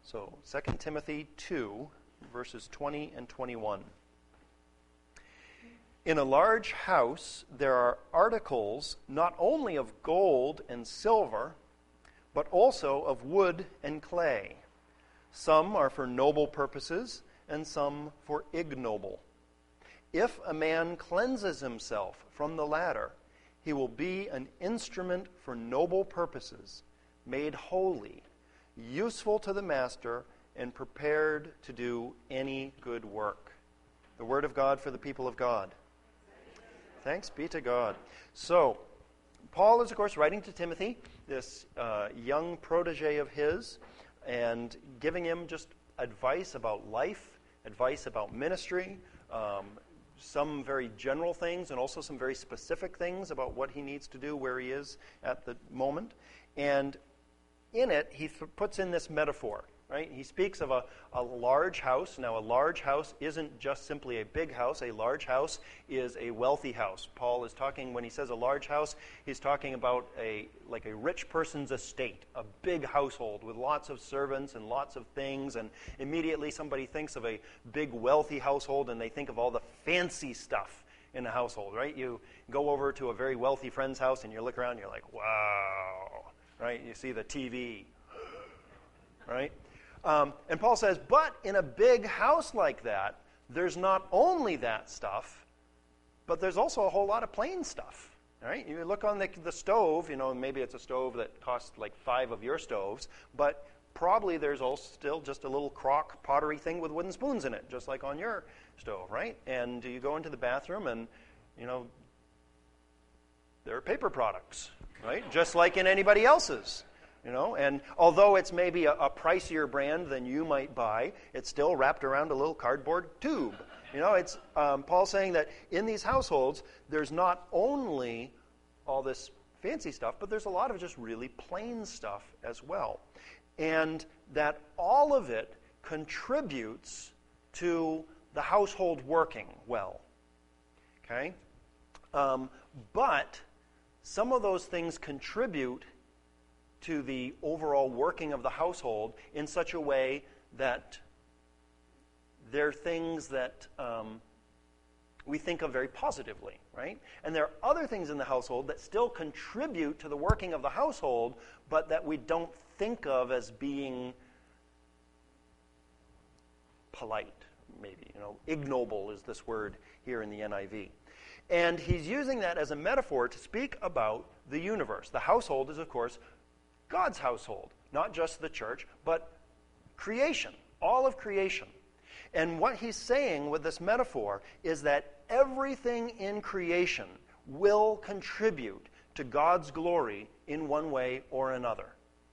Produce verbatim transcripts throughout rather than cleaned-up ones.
So, Second Timothy two, verses twenty and twenty-one. In a large house there are articles not only of gold and silver, but also of wood and clay. Some are for noble purposes, and some for ignoble. If a man cleanses himself from the latter, he will be an instrument for noble purposes, made holy, useful to the master, and prepared to do any good work. The word of God for the people of God. Thanks be to God. So, Paul is, of course, writing to Timothy, this uh, young protege of his, and giving him just advice about life, advice about ministry, um, some very general things, and also some very specific things about what he needs to do where he is at the moment. And in it, he th- puts in this metaphor, right? He speaks of a, a large house. Now, a large house isn't just simply a big house. A large house is a wealthy house. Paul is talking, when he says a large house, he's talking about a like a rich person's estate, a big household with lots of servants and lots of things. And immediately somebody thinks of a big wealthy household and they think of all the fancy stuff in the household, right? You go over to a very wealthy friend's house and you look around and you're like, wow, right? You see the T V, right? Um, and Paul says, but in a big house like that, there's not only that stuff, but there's also a whole lot of plain stuff. Right? You look on the, the stove, you know, maybe it's a stove that costs like five of your stoves, but probably there's also still just a little crock pottery thing with wooden spoons in it, just like on your stove, right? And you go into the bathroom and, you know, there are paper products, right? Just like in anybody else's. You know, and although it's maybe a, a pricier brand than you might buy, it's still wrapped around a little cardboard tube. You know, it's um, Paul's saying that in these households, there's not only all this fancy stuff, but there's a lot of just really plain stuff as well. And that all of it contributes to the household working well. Okay? Um, but some of those things contribute to the overall working of the household in such a way that they're things that um, we think of very positively, right? And there are other things in the household that still contribute to the working of the household, but that we don't think of as being polite, maybe. You know, ignoble is this word here in the N I V. And he's using that as a metaphor to speak about the universe. The household is, of course, God's household, not just the church, but creation, all of creation. And what he's saying with this metaphor is that everything in creation will contribute to God's glory in one way or another.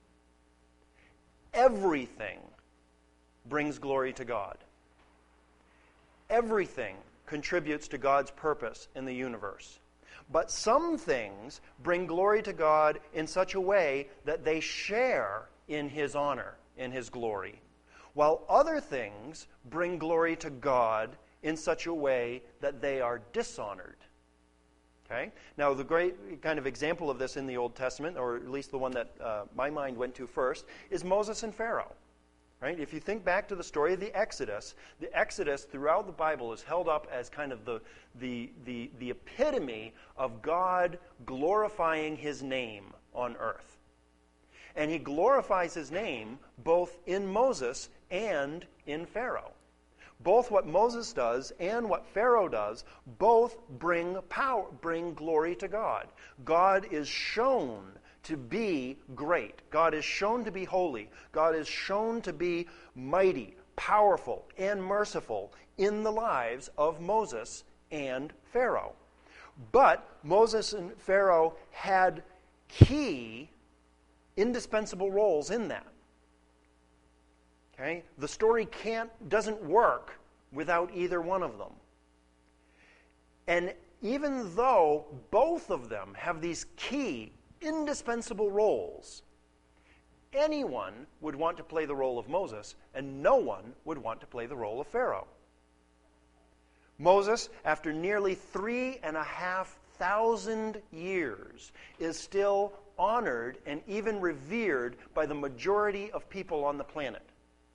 Everything brings glory to God. Everything contributes to God's purpose in the universe. But some things bring glory to God in such a way that they share in His honor, in His glory, while other things bring glory to God in such a way that they are dishonored. Okay? Now, the great kind of example of this in the Old Testament, or at least the one that uh, my mind went to first, is Moses and Pharaoh. Right? If you think back to the story of the Exodus, the Exodus throughout the Bible is held up as kind of the, the, the, the epitome of God glorifying His name on earth. And He glorifies His name both in Moses and in Pharaoh. Both what Moses does and what Pharaoh does, both bring power, bring glory to God. God is shown to be great. God is shown to be holy. God is shown to be mighty, powerful, and merciful in the lives of Moses and Pharaoh. But Moses and Pharaoh had key, indispensable roles in that. Okay? The story can't, doesn't work without either one of them. And even though both of them have these key, indispensable roles, anyone would want to play the role of Moses, and no one would want to play the role of Pharaoh. Moses, after nearly three and a half thousand years, is still honored and even revered by the majority of people on the planet.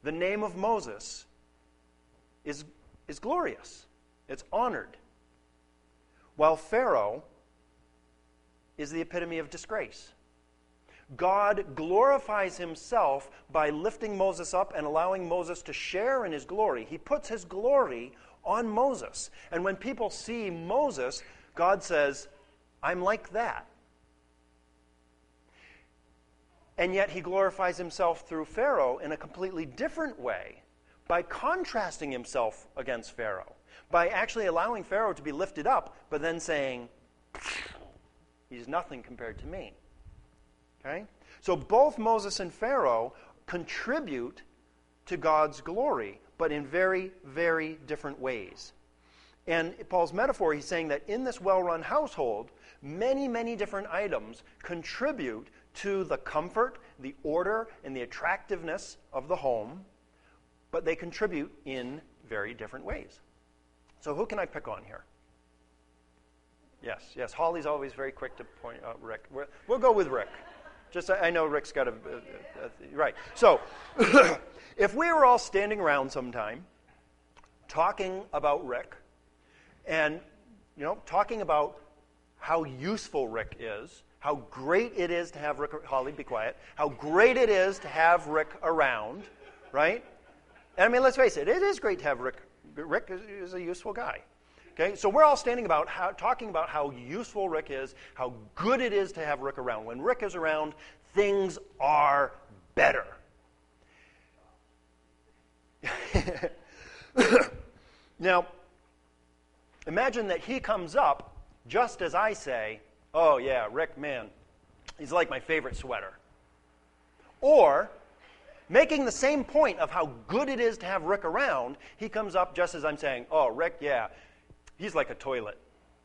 the name of Moses is, is glorious. It's honored. While Pharaoh is the epitome of disgrace. God glorifies himself by lifting Moses up and allowing Moses to share in his glory. He puts his glory on Moses. And when people see Moses, God says, I'm like that. And yet he glorifies himself through Pharaoh in a completely different way by contrasting himself against Pharaoh, by actually allowing Pharaoh to be lifted up, but then saying, he's nothing compared to me. Okay? So both Moses and Pharaoh contribute to God's glory, but in very, very different ways. And Paul's metaphor, he's saying that in this well-run household, many, many different items contribute to the comfort, the order, and the attractiveness of the home, but they contribute in very different ways. So who can I pick on here? Yes, yes. Holly's always very quick to point out Rick. We're, we'll go with Rick. Just, I know Rick's got a, a, a right. So, if we were all standing around sometime, talking about Rick, and you know, talking about how useful Rick is, how great it is to have Rick. Holly, be quiet. How great it is to have Rick around, right? And I mean, let's face it. It is great to have Rick. Rick is, is a useful guy. Okay, so we're all standing about how, talking about how useful Rick is, how good it is to have Rick around. When Rick is around, things are better. Now, imagine that he comes up just as I say, oh yeah, Rick, man, he's like my favorite sweater. Or, making the same point of how good it is to have Rick around, he comes up just as I'm saying, oh, Rick, yeah, he's like a toilet.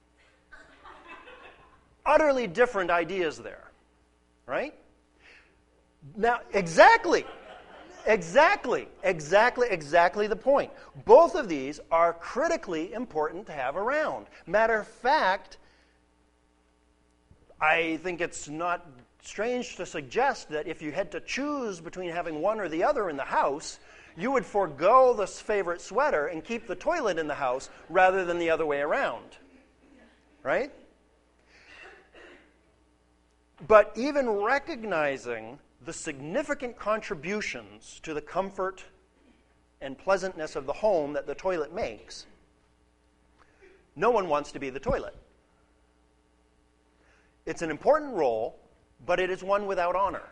Utterly different ideas there, right? Now, exactly, exactly, exactly, exactly the point. Both of these are critically important to have around. Matter of fact, I think it's not strange to suggest that if you had to choose between having one or the other in the house, you would forego the favorite sweater and keep the toilet in the house rather than the other way around. Right? But even recognizing the significant contributions to the comfort and pleasantness of the home that the toilet makes, no one wants to be the toilet. It's an important role, but it is one without honor.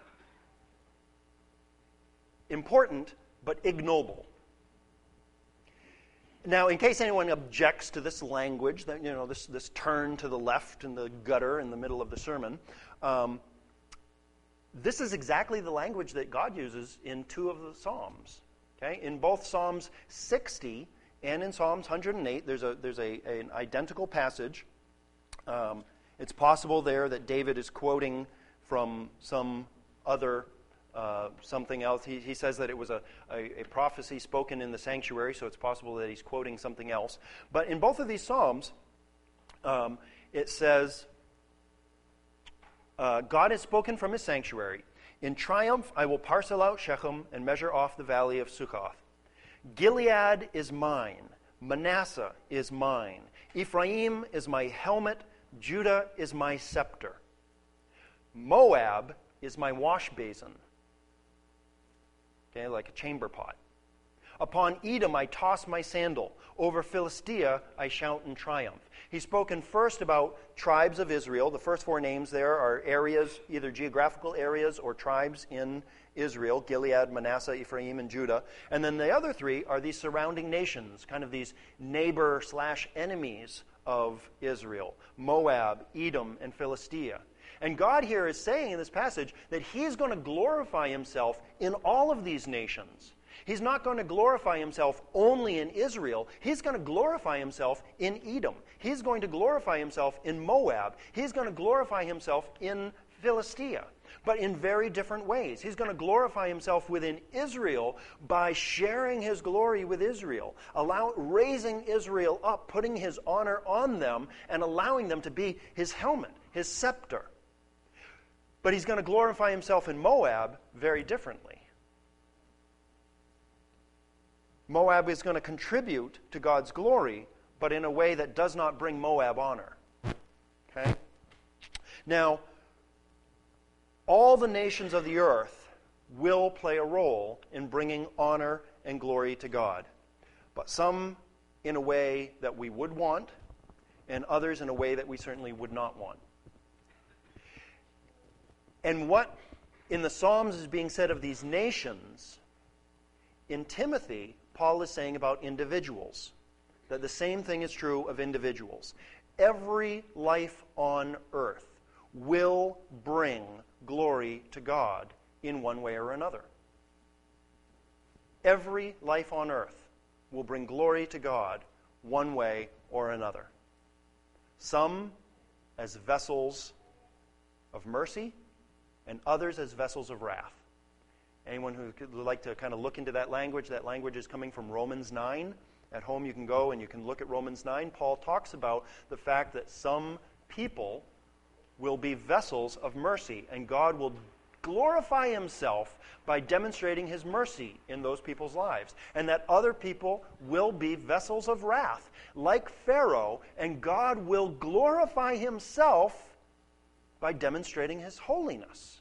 Important, but ignoble. Now, in case anyone objects to this language, that, you know, this, this turn to the left in the gutter in the middle of the sermon, um, this is exactly the language that God uses in two of the Psalms. Okay? In both Psalms sixty and in Psalms one hundred eight, there's a there's a, a an identical passage. Um, it's possible there that David is quoting from some other Uh, something else. He, he says that it was a, a, a prophecy spoken in the sanctuary, so it's possible that he's quoting something else. But in both of these Psalms, um, it says, uh, God has spoken from his sanctuary. In triumph, I will parcel out Shechem and measure off the valley of Succoth. Gilead is mine. Manasseh is mine. Ephraim is my helmet. Judah is my scepter. Moab is my wash basin. Okay, like a chamber pot. Upon Edom I toss my sandal. Over Philistia I shout in triumph. He's spoken first about tribes of Israel. The first four names there are areas, either geographical areas or tribes in Israel: Gilead, Manasseh, Ephraim, and Judah. And then the other three are these surrounding nations, kind of these neighbor slash enemies of Israel: Moab, Edom, and Philistia. And God here is saying in this passage that he's going to glorify himself in all of these nations. He's not going to glorify himself only in Israel. He's going to glorify himself in Edom. He's going to glorify himself in Moab. He's going to glorify himself in Philistia, but in very different ways. He's going to glorify himself within Israel by sharing his glory with Israel, allow, raising Israel up, putting his honor on them, and allowing them to be his helmet, his scepter. But he's going to glorify himself in Moab very differently. Moab is going to contribute to God's glory, but in a way that does not bring Moab honor. Okay? Now, all the nations of the earth will play a role in bringing honor and glory to God, but some in a way that we would want, and others in a way that we certainly would not want. And what in the Psalms is being said of these nations, in Timothy, Paul is saying about individuals, that the same thing is true of individuals. Every life on earth will bring glory to God in one way or another. Every life on earth will bring glory to God one way or another. Some as vessels of mercy, and others as vessels of wrath. Anyone who would like to kind of look into that language, that language is coming from Romans nine. At home you can go and you can look at Romans nine. Paul talks about the fact that some people will be vessels of mercy, and God will glorify himself by demonstrating his mercy in those people's lives. And that other people will be vessels of wrath, like Pharaoh, and God will glorify himself by demonstrating his holiness.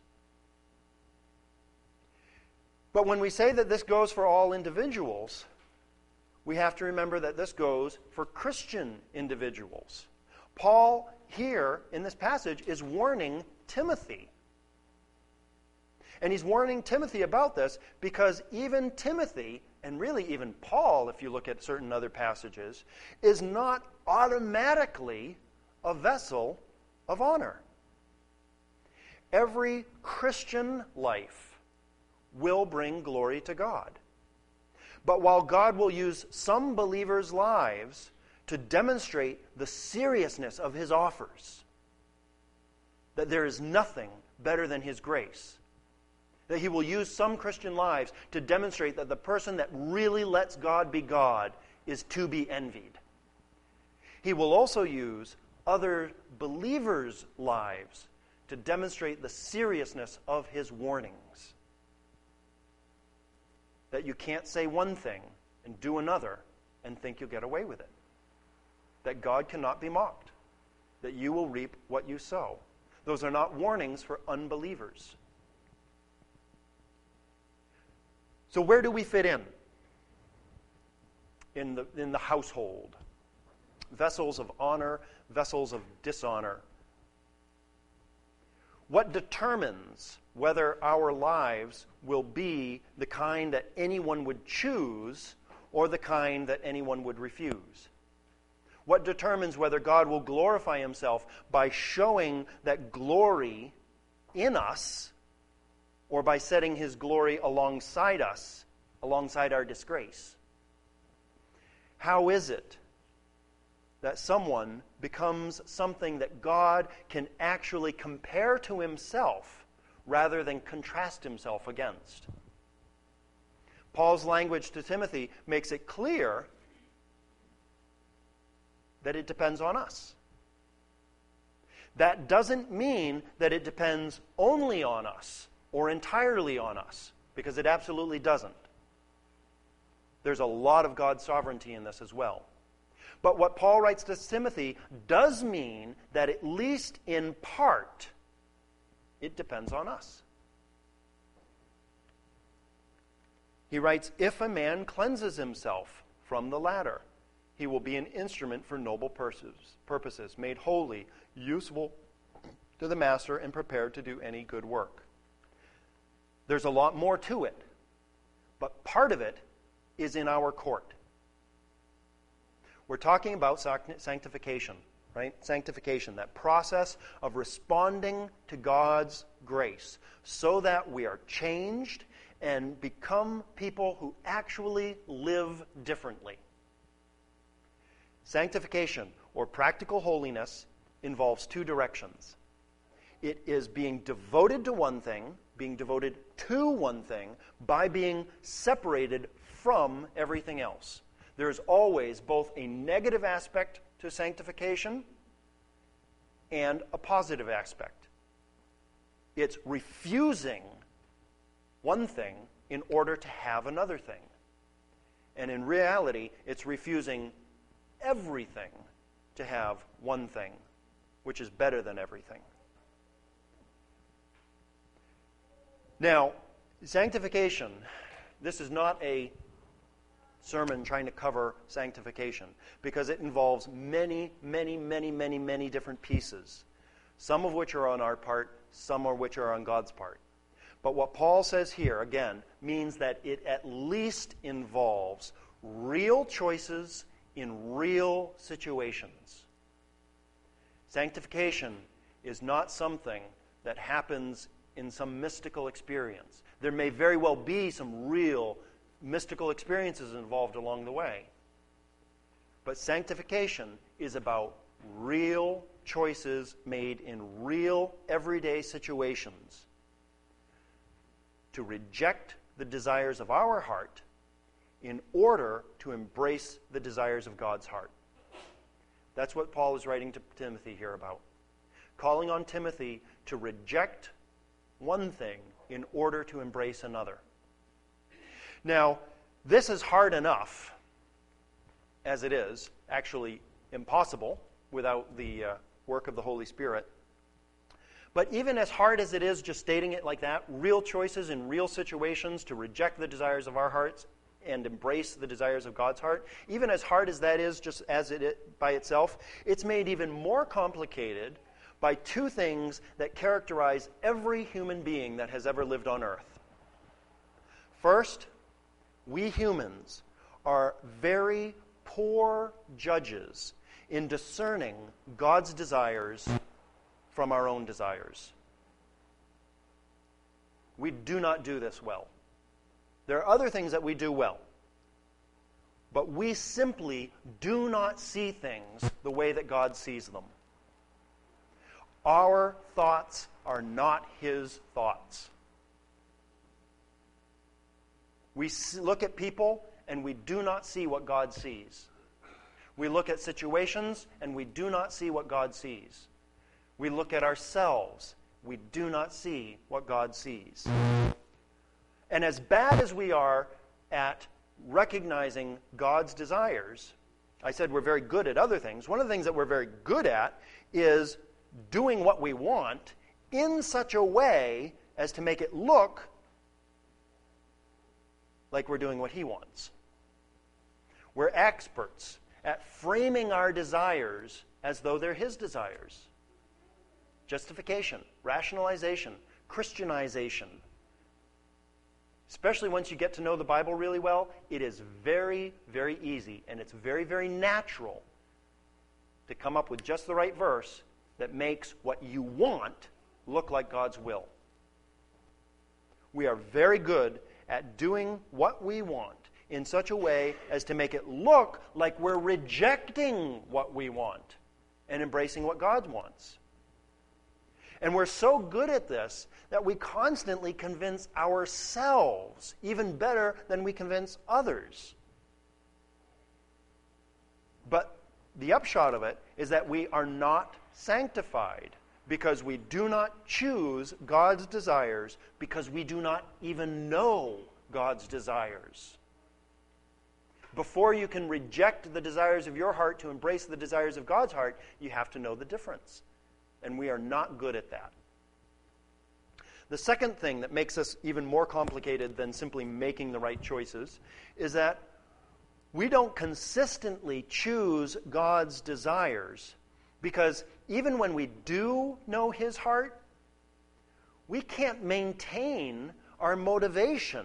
But when we say that this goes for all individuals, we have to remember that this goes for Christian individuals. Paul here in this passage is warning Timothy. And he's warning Timothy about this because even Timothy, and really even Paul, if you look at certain other passages, is not automatically a vessel of honor. Every Christian life will bring glory to God. But while God will use some believers' lives to demonstrate the seriousness of his offers, that there is nothing better than his grace, that he will use some Christian lives to demonstrate that the person that really lets God be God is to be envied. He will also use other believers' lives to demonstrate the seriousness of his warnings. That you can't say one thing and do another and think you'll get away with it. That God cannot be mocked. That you will reap what you sow. Those are not warnings for unbelievers. So where do we fit in? In the, in the household. Vessels of honor, vessels of dishonor. What determines whether our lives will be the kind that anyone would choose or the kind that anyone would refuse? What determines whether God will glorify himself by showing that glory in us or by setting his glory alongside us, alongside our disgrace? How is it that someone becomes something that God can actually compare to himself rather than contrast himself against? Paul's language to Timothy makes it clear that it depends on us. That doesn't mean that it depends only on us or entirely on us, because it absolutely doesn't. There's a lot of God's sovereignty in this as well. But what Paul writes to Timothy does mean that at least in part, it depends on us. He writes, if a man cleanses himself from the latter, he will be an instrument for noble purposes, made holy, useful to the master, and prepared to do any good work. There's a lot more to it, but part of it is in our court. We're talking about sanctification, right? Sanctification, that process of responding to God's grace so that we are changed and become people who actually live differently. Sanctification, or practical holiness, involves two directions. It is being devoted to one thing, being devoted to one thing, by being separated from everything else. There's always both a negative aspect to sanctification and a positive aspect. It's refusing one thing in order to have another thing. And in reality, it's refusing everything to have one thing, which is better than everything. Now, sanctification, this is not a sermon trying to cover sanctification, because it involves many, many, many, many, many different pieces, some of which are on our part, some of which are on God's part. But what Paul says here, again, means that it at least involves real choices in real situations. Sanctification is not something that happens in some mystical experience. There may very well be some real mystical experiences involved along the way. But sanctification is about real choices made in real everyday situations to reject the desires of our heart in order to embrace the desires of God's heart. That's what Paul is writing to Timothy here about. Calling on Timothy to reject one thing in order to embrace another. Now, this is hard enough as it is, actually impossible without the uh, work of the Holy Spirit. But even as hard as it is just stating it like that, real choices in real situations to reject the desires of our hearts and embrace the desires of God's heart, even as hard as that is just as it, it by itself, it's made even more complicated by two things that characterize every human being that has ever lived on earth. First, we humans are very poor judges in discerning God's desires from our own desires. We do not do this well. There are other things that we do well, but we simply do not see things the way that God sees them. Our thoughts are not His thoughts. We look at people and we do not see what God sees. We look at situations and we do not see what God sees. We look at ourselves, we do not see what God sees. And as bad as we are at recognizing God's desires, I said we're very good at other things. One of the things that we're very good at is doing what we want in such a way as to make it look like we're doing what He wants. We're experts at framing our desires as though they're His desires. Justification, rationalization, Christianization. Especially once you get to know the Bible really well, it is very, very easy, and it's very, very natural to come up with just the right verse that makes what you want look like God's will. We are very good at doing what we want in such a way as to make it look like we're rejecting what we want and embracing what God wants. And we're so good at this that we constantly convince ourselves even better than we convince others. But the upshot of it is that we are not sanctified because we do not choose God's desires, because we do not even know God's desires. Before you can reject the desires of your heart to embrace the desires of God's heart, you have to know the difference. And we are not good at that. The second thing that makes us even more complicated than simply making the right choices is that we don't consistently choose God's desires, because even when we do know His heart, we can't maintain our motivation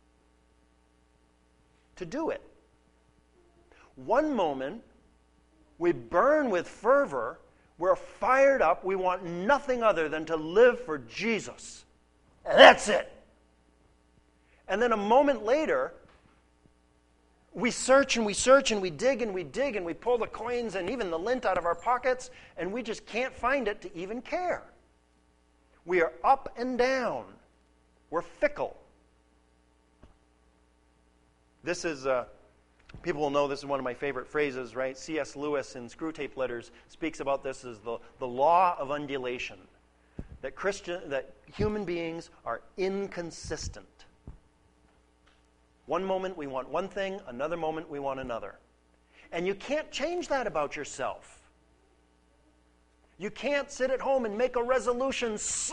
to do it. One moment, we burn with fervor, we're fired up, we want nothing other than to live for Jesus. And that's it. And then a moment later, we search and we search and we dig and we dig and we pull the coins and even the lint out of our pockets, and we just can't find it to even care. We are up and down. We're fickle. This is, uh, people will know this is one of my favorite phrases, right? C S Lewis in Screwtape Letters speaks about this as the, the law of undulation. That Christian, that human beings are inconsistent. One moment we want one thing, another moment we want another. And you can't change that about yourself. You can't sit at home and make a resolution so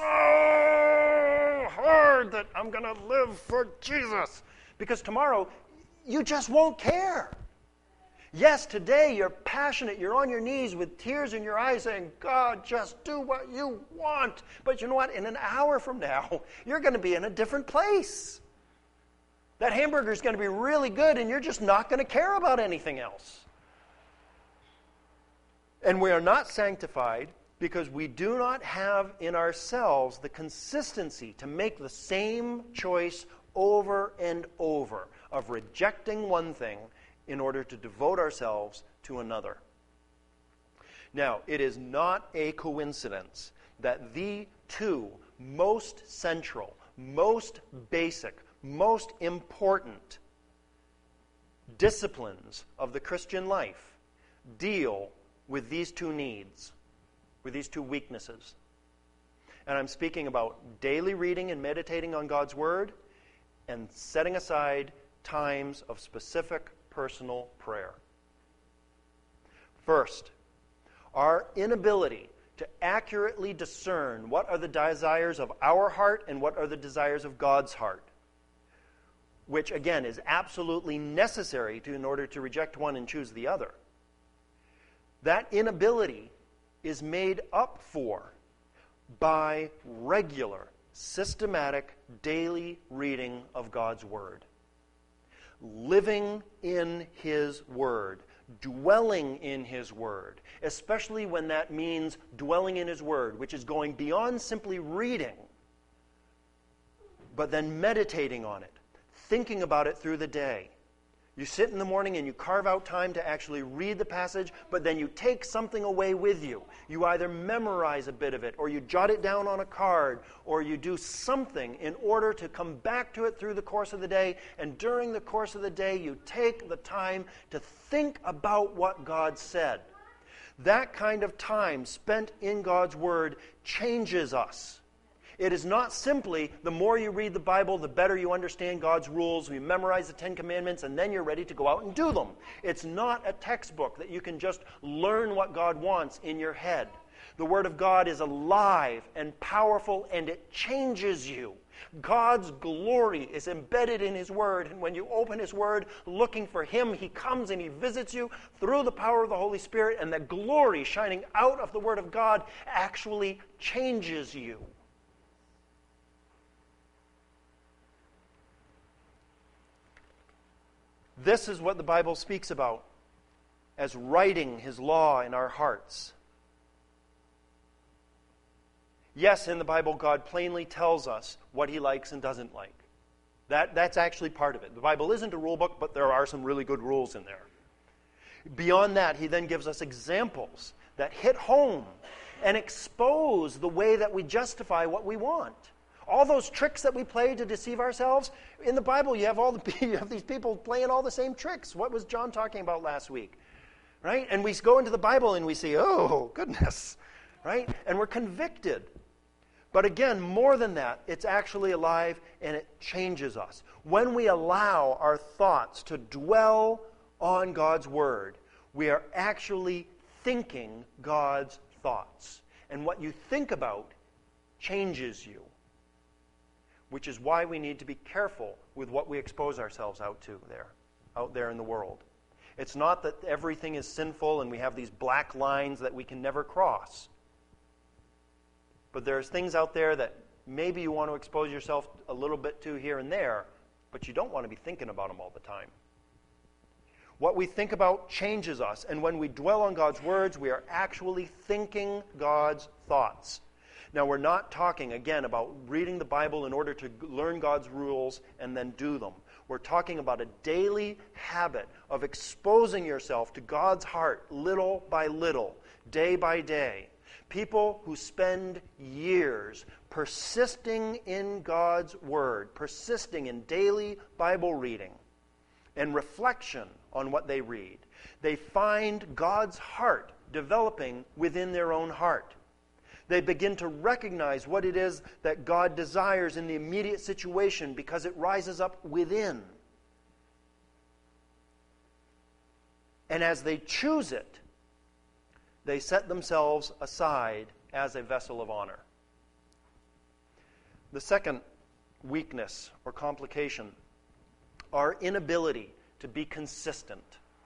hard that I'm going to live for Jesus. Because tomorrow, you just won't care. Yes, today you're passionate. You're on your knees with tears in your eyes saying, God, just do what you want. But you know what? In an hour from now, you're going to be in a different place. That hamburger is going to be really good, and you're just not going to care about anything else. And we are not sanctified because we do not have in ourselves the consistency to make the same choice over and over of rejecting one thing in order to devote ourselves to another. Now, it is not a coincidence that the two most central, most basic, most important disciplines of the Christian life deal with these two needs, with these two weaknesses. And I'm speaking about daily reading and meditating on God's Word and setting aside times of specific personal prayer. First, our inability to accurately discern what are the desires of our heart and what are the desires of God's heart, which again is absolutely necessary to, in order to reject one and choose the other. That inability is made up for by regular, systematic, daily reading of God's Word. Living in His Word, dwelling in His Word, especially when that means dwelling in His Word, which is going beyond simply reading, but then meditating on it, thinking about it through the day. You sit in the morning and you carve out time to actually read the passage, but then you take something away with you. You either memorize a bit of it, or you jot it down on a card, or you do something in order to come back to it through the course of the day. And during the course of the day, you take the time to think about what God said. That kind of time spent in God's Word changes us. It is not simply the more you read the Bible, the better you understand God's rules, you memorize the Ten Commandments, and then you're ready to go out and do them. It's not a textbook that you can just learn what God wants in your head. The Word of God is alive and powerful, and it changes you. God's glory is embedded in His Word, and when you open His Word looking for Him, He comes and He visits you through the power of the Holy Spirit, and the glory shining out of the Word of God actually changes you. This is what the Bible speaks about as writing His law in our hearts. Yes, in the Bible, God plainly tells us what He likes and doesn't like. That, that's actually part of it. The Bible isn't a rule book, but there are some really good rules in there. Beyond that, He then gives us examples that hit home and expose the way that we justify what we want. All those tricks that we play to deceive ourselves, in the Bible you have all the you have these people playing all the same tricks. What was John talking about last week? Right? And we go into the Bible and we see, oh, goodness. Right? And we're convicted. But again, more than that, it's actually alive and it changes us. When we allow our thoughts to dwell on God's Word, we are actually thinking God's thoughts. And what you think about changes you. Which is why we need to be careful with what we expose ourselves out to there, out there in the world. It's not that everything is sinful and we have these black lines that we can never cross. But there's things out there that maybe you want to expose yourself a little bit to here and there, but you don't want to be thinking about them all the time. What we think about changes us, and when we dwell on God's words, we are actually thinking God's thoughts. Now, we're not talking, again, about reading the Bible in order to learn God's rules and then do them. We're talking about a daily habit of exposing yourself to God's heart little by little, day by day. People who spend years persisting in God's Word, persisting in daily Bible reading and reflection on what they read. They find God's heart developing within their own heart. They begin to recognize what it is that God desires in the immediate situation because it rises up within. And as they choose it, they set themselves aside as a vessel of honor. The second weakness or complication, our inability to be consistent,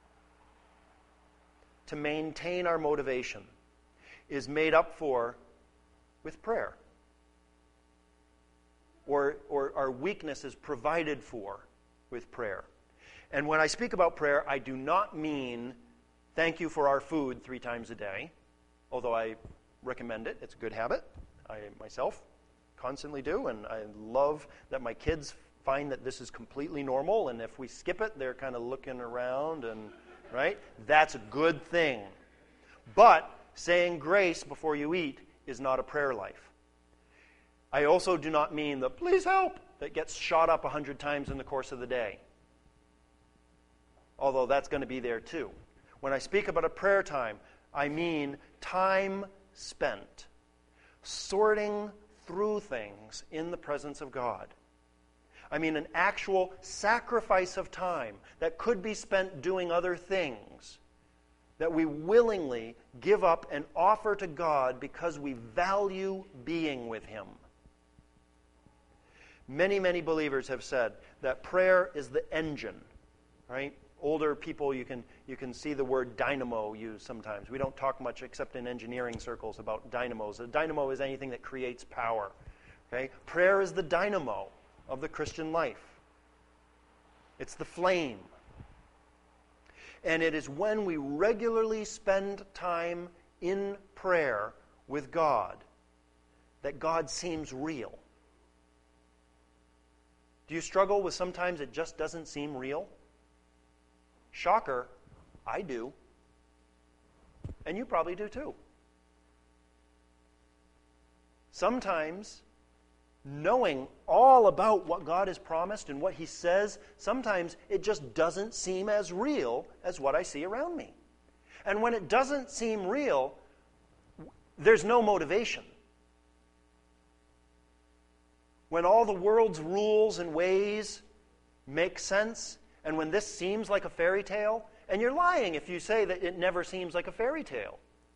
to maintain our motivation, is made up for with prayer. Or, or our weakness is provided for with prayer. And when I speak about prayer, I do not mean thank you for our food three times a day, although I recommend it. It's a good habit. I myself constantly do, and I love that my kids find that this is completely normal, and if we skip it, they're kind of looking around, and right? That's a good thing. But saying grace before you eat is not a prayer life. I also do not mean the please help that gets shot up a hundred times in the course of the day, although that's going to be there too. When I speak about a prayer time, I mean time spent sorting through things in the presence of God. I mean an actual sacrifice of time that could be spent doing other things that we willingly give up and offer to God because we value being with Him. Many, many believers have said that prayer is the engine, right? Older people, you can you can see the word dynamo used sometimes. We don't talk much except in engineering circles about dynamos. A dynamo is anything that creates power. Okay? Prayer is the dynamo of the Christian life. It's the flame. And it is when we regularly spend time in prayer with God that God seems real. Do you struggle with sometimes it just doesn't seem real? Shocker, I do. And you probably do too. Sometimes, knowing all about what God has promised and what He says, sometimes it just doesn't seem as real as what I see around me. And when it doesn't seem real, there's no motivation. When all the world's rules and ways make sense, and when this seems like a fairy tale, and you're lying if you say that it never seems like a fairy tale.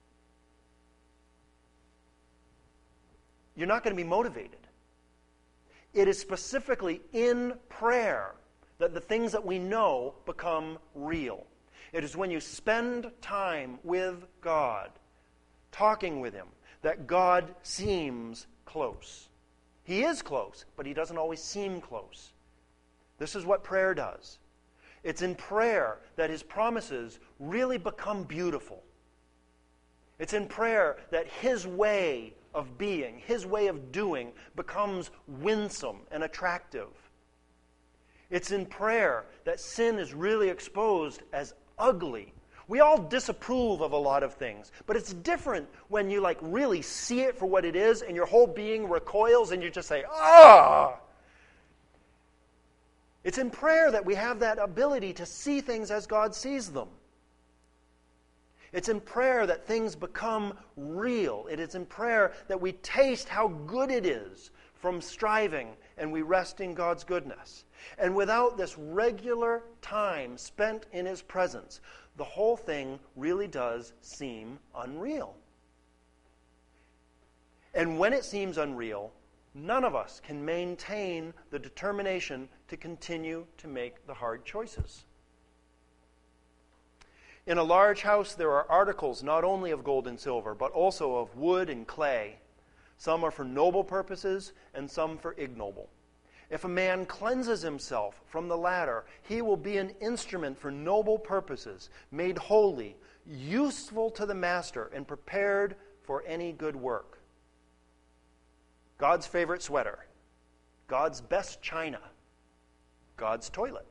You're not going to be motivated. It is specifically in prayer that the things that we know become real. It is when you spend time with God, talking with Him, that God seems close. He is close, but He doesn't always seem close. This is what prayer does. It's in prayer that His promises really become beautiful. It's in prayer that His way of being, His way of doing, becomes winsome and attractive. It's in prayer that sin is really exposed as ugly. We all disapprove of a lot of things, but it's different when you like really see it for what it is and your whole being recoils and you just say, ah! It's in prayer that we have that ability to see things as God sees them. It's in prayer that things become real. It is in prayer that we taste how good it is from striving and we rest in God's goodness. And without this regular time spent in His presence, the whole thing really does seem unreal. And when it seems unreal, none of us can maintain the determination to continue to make the hard choices. In a large house, there are articles not only of gold and silver, but also of wood and clay. Some are for noble purposes, and some for ignoble. If a man cleanses himself from the latter, he will be an instrument for noble purposes, made holy, useful to the master, and prepared for any good work. God's favorite sweater, God's best china, God's toilet.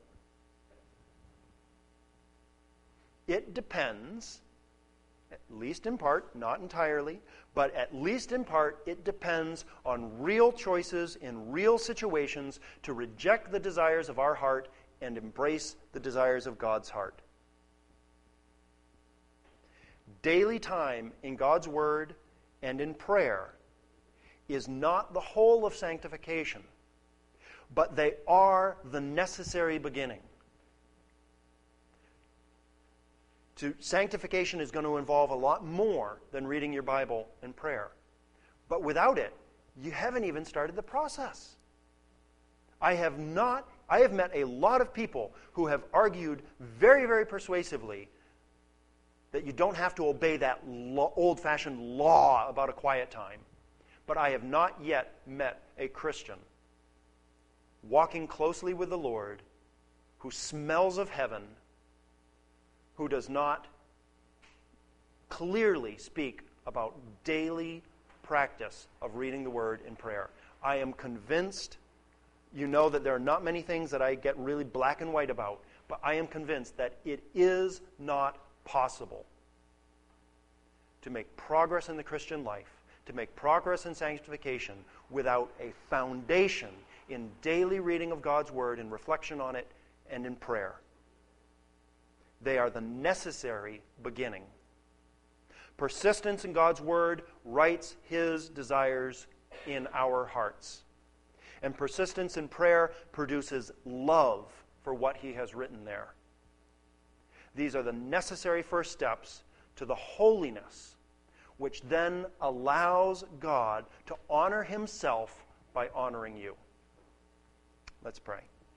It depends, at least in part, not entirely, but at least in part, it depends on real choices in real situations to reject the desires of our heart and embrace the desires of God's heart. Daily time in God's Word and in prayer is not the whole of sanctification, but they are the necessary beginning. To, sanctification is going to involve a lot more than reading your Bible and prayer. But without it, you haven't even started the process. I have not, I have met a lot of people who have argued very, very persuasively that you don't have to obey that lo- old-fashioned law about a quiet time. But I have not yet met a Christian walking closely with the Lord who smells of heaven, who does not clearly speak about daily practice of reading the Word in prayer. I am convinced, you know that there are not many things that I get really black and white about, but I am convinced that it is not possible to make progress in the Christian life, to make progress in sanctification without a foundation in daily reading of God's Word and reflection on it and in prayer. They are the necessary beginning. Persistence in God's Word writes His desires in our hearts. And persistence in prayer produces love for what He has written there. These are the necessary first steps to the holiness, which then allows God to honor Himself by honoring you. Let's pray.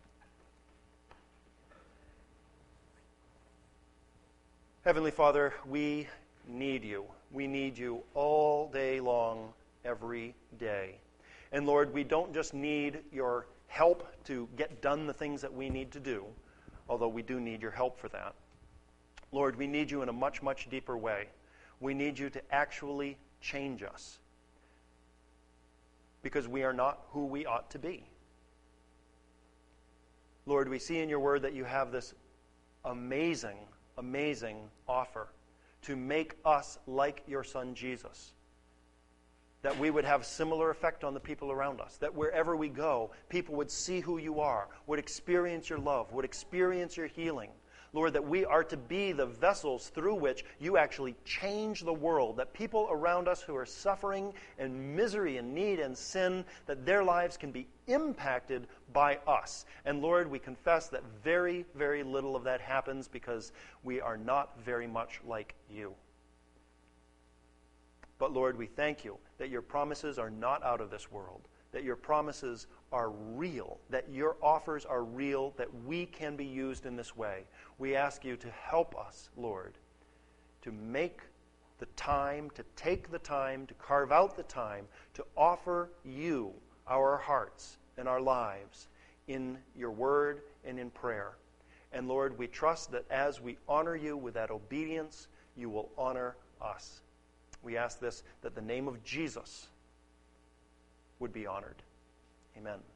Heavenly Father, we need you. We need you all day long, every day. And Lord, we don't just need your help to get done the things that we need to do, although we do need your help for that. Lord, we need you in a much, much deeper way. We need you to actually change us, because we are not who we ought to be. Lord, we see in your word that you have this amazing, amazing offer to make us like your Son Jesus, that we would have similar effect on the people around us, that wherever we go, people would see who you are, would experience your love, would experience your healing. Lord, that we are to be the vessels through which you actually change the world, that people around us who are suffering and misery and need and sin, that their lives can be impacted by us. And Lord, we confess that very, very little of that happens because we are not very much like you. But Lord, we thank you that your promises are not out of this world, that your promises are real, that your offers are real, that we can be used in this way. We ask you to help us, Lord, to make the time, to take the time, to carve out the time, to offer you our hearts and our lives in your word and in prayer. And Lord, we trust that as we honor you with that obedience, you will honor us. We ask this, that the name of Jesus would be honored. Amen.